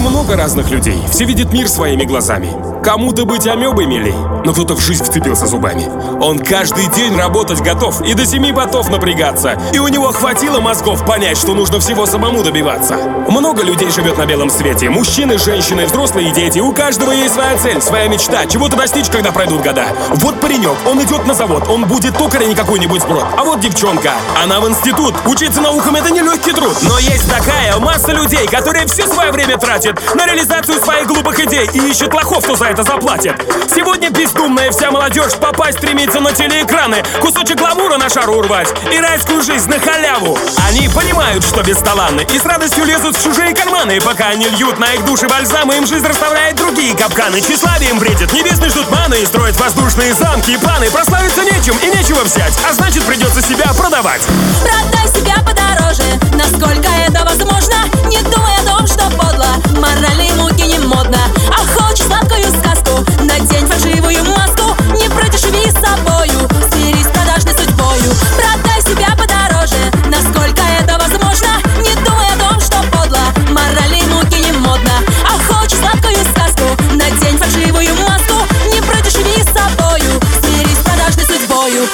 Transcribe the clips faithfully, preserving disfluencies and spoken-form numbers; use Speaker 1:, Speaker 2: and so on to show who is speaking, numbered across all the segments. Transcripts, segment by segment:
Speaker 1: много разных людей, все видят мир своими глазами. Кому-то быть амебой милей, но кто-то в жизнь вцепился зубами. Он каждый день работать готов и до семи ботов напрягаться. И у него хватило мозгов понять, что нужно всего самому добиваться. Много людей живет на белом свете. Мужчины, женщины, взрослые и дети. У каждого есть своя цель, своя мечта. Чего-то достичь, когда пройдут года. Вот паренек, он идет на завод, он будет токаря, не какой-нибудь сброд. А вот девчонка, она в институт. Учиться наукам — это нелегкий труд. Но есть такая масса людей, которые все свое время тратят на реализацию своих глупых идей и ищут лохов, кто за это заплатит. Сегодня бездумная вся молодежь попасть стремится на телеэкраны, кусочек гламура на шару урвать и райскую жизнь на халяву. Они понимают, что бесталанны, и с радостью лезут в чужие карманы. Пока они льют на их души бальзамы, им жизнь расставляет другие капканы. Тщеславием бредят, небесный ждут маны и строят воздушные замки и планы. Прославиться нечем и нечего взять, а значит придется себя продавать.
Speaker 2: Продай себя подороже, насколько это возможно. Не думай о том, что подло, моральные муки не модно. А хочешь сладкую сказку, надень фальшивую маску. Не продешеви с собою, смирись с продажной судьбою. Продай себя подороже, насколько это возможно. Не думай о том, что подло, моральные муки не модно. А хочешь сладкую сказку, надень фальшивую маску. Не продешеви с собою, смирись с продажной судьбою.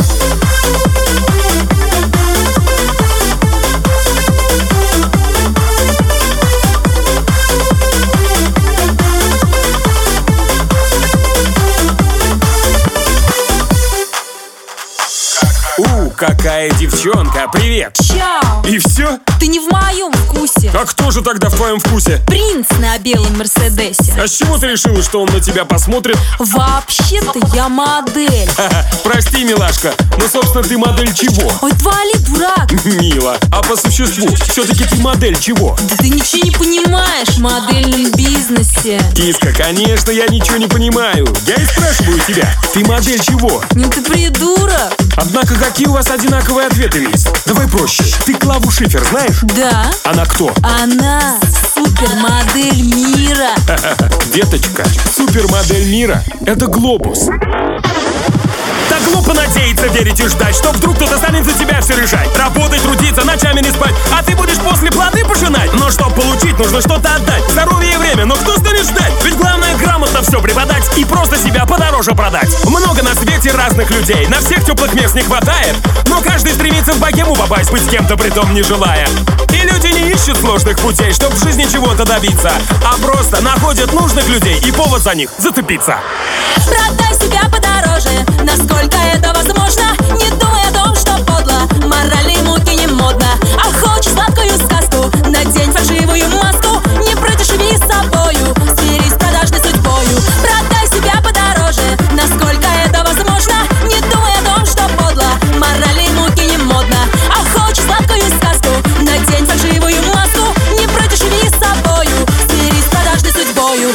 Speaker 1: У, какая девчонка, привет!
Speaker 2: Чао!
Speaker 1: И все?
Speaker 2: Ты не в моем вкусе.
Speaker 1: А кто же тогда в твоем вкусе?
Speaker 2: Принц на белом Мерседесе.
Speaker 1: А с чего ты решила, что он на тебя посмотрит?
Speaker 2: Вообще-то я модель.
Speaker 1: Ха-ха, прости, милашка, но, собственно, ты модель чего?
Speaker 2: Ой, твали, дурак.
Speaker 1: Мила, а по существу, все-таки ты модель чего?
Speaker 2: Да ты ничего не понимаешь в модельном бизнесе.
Speaker 1: Киска, конечно, я ничего не понимаю. Я и спрашиваю тебя, ты модель чего?
Speaker 2: Ну ты придурок.
Speaker 1: Однако какие у вас одинаковые ответы, мисс? Давай проще. Ты Клаву Шифер знаешь?
Speaker 2: Да.
Speaker 1: Она кто?
Speaker 2: Она супермодель мира.
Speaker 1: Деточка, супермодель мира — это глобус. Так глупо надеяться, верить и ждать, что вдруг кто-то станет за тебя все решать. Работать, трудиться, ночами не спать, а ты будешь после плоды пожинать. Но чтоб получить, нужно что-то отдать. Здоровье и время, но кто станет ждать? Ведь главное грамотно все преподать и просто себя подороже продать. Много на свете разных людей, на всех теплых мест не хватает, но каждый стремится в богему попасть, быть с кем-то притом не желая. И люди не ищут сложных путей, чтоб в жизни чего-то добиться, а просто находят нужных людей и повод за них зацепиться.
Speaker 2: Продай себя подороже, насколько это возможно. Не думай о том, что подло, моральные муки не модно. А хочешь сладкую сказку, надень фальшивую маску. Не продешеви с собою, смирись с продажной судьбою. Продай себя подороже, насколько это возможно. Не думай о том, что подло, моральные муки не модно. А хочешь сладкую сказку, надень фальшивую маску. Не продешеви с собою, смирись с продажной судьбою.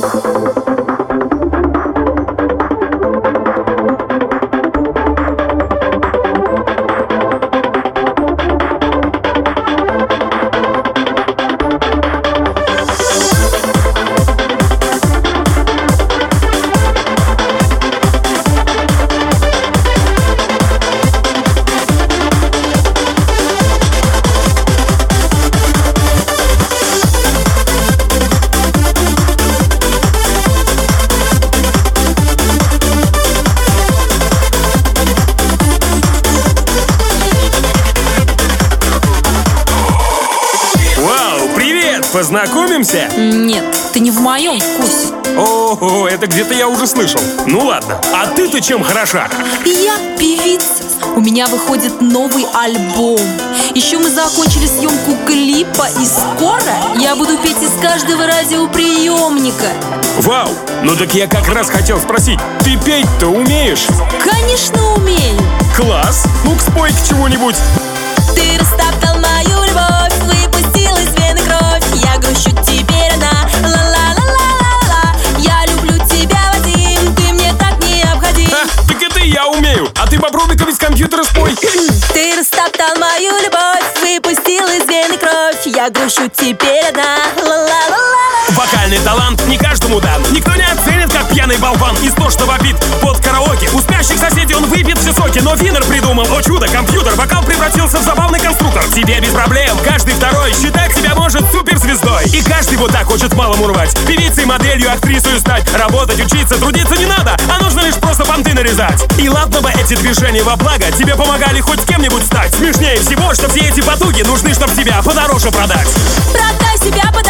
Speaker 1: Познакомимся?
Speaker 2: Нет, ты не в моем вкусе.
Speaker 1: О, это где-то я уже слышал. Ну ладно, а ты-то чем хороша?
Speaker 2: Я певица. У меня выходит новый альбом. Еще мы закончили съемку клипа, и скоро я буду петь из каждого радиоприемника.
Speaker 1: Вау, ну так я как раз хотел спросить, ты петь-то умеешь?
Speaker 2: Конечно умею.
Speaker 1: Класс, ну-ка спой-ка чего-нибудь.
Speaker 2: Ты растоптал мою любовь, выпустил из вены кровь. Я грущу теперь одна, ла-ла-ла-ла-ла-ла. Я люблю тебя, Вадим, ты мне так необходим.
Speaker 1: Ха, так это я умею, а ты попробуй-ка без компьютера спой.
Speaker 2: Ты растоптал мою любовь, выпустил из вены кровь. Я грущу теперь одна, ла-ла-ла-ла-ла.
Speaker 1: Вокальный талант не каждому дан, никто не оценит, как пьяный пьяный болван истошно вопит под караоке. У спящих соседей он выпьет все соки, но Винер придумал, о чудо, компьютер. Вокал превратился в забавный конструктор. Тебе без проблем, каждый второй считать себя может суперзвездой. И каждый вот так хочет малому рвать. Певицей, моделью, актрисой стать. Работать, учиться, трудиться не надо, а нужно лишь просто понты нарезать. И ладно бы эти движения во благо тебе помогали хоть кем-нибудь стать. Смешнее всего, что все эти потуги нужны, чтобы себя подороже продать.
Speaker 2: Продай себя